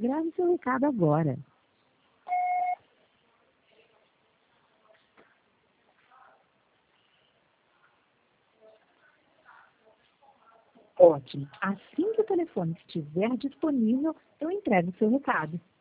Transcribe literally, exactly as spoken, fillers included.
Grave seu recado agora. Ótimo. Assim que o telefone estiver disponível, eu entrego o seu recado.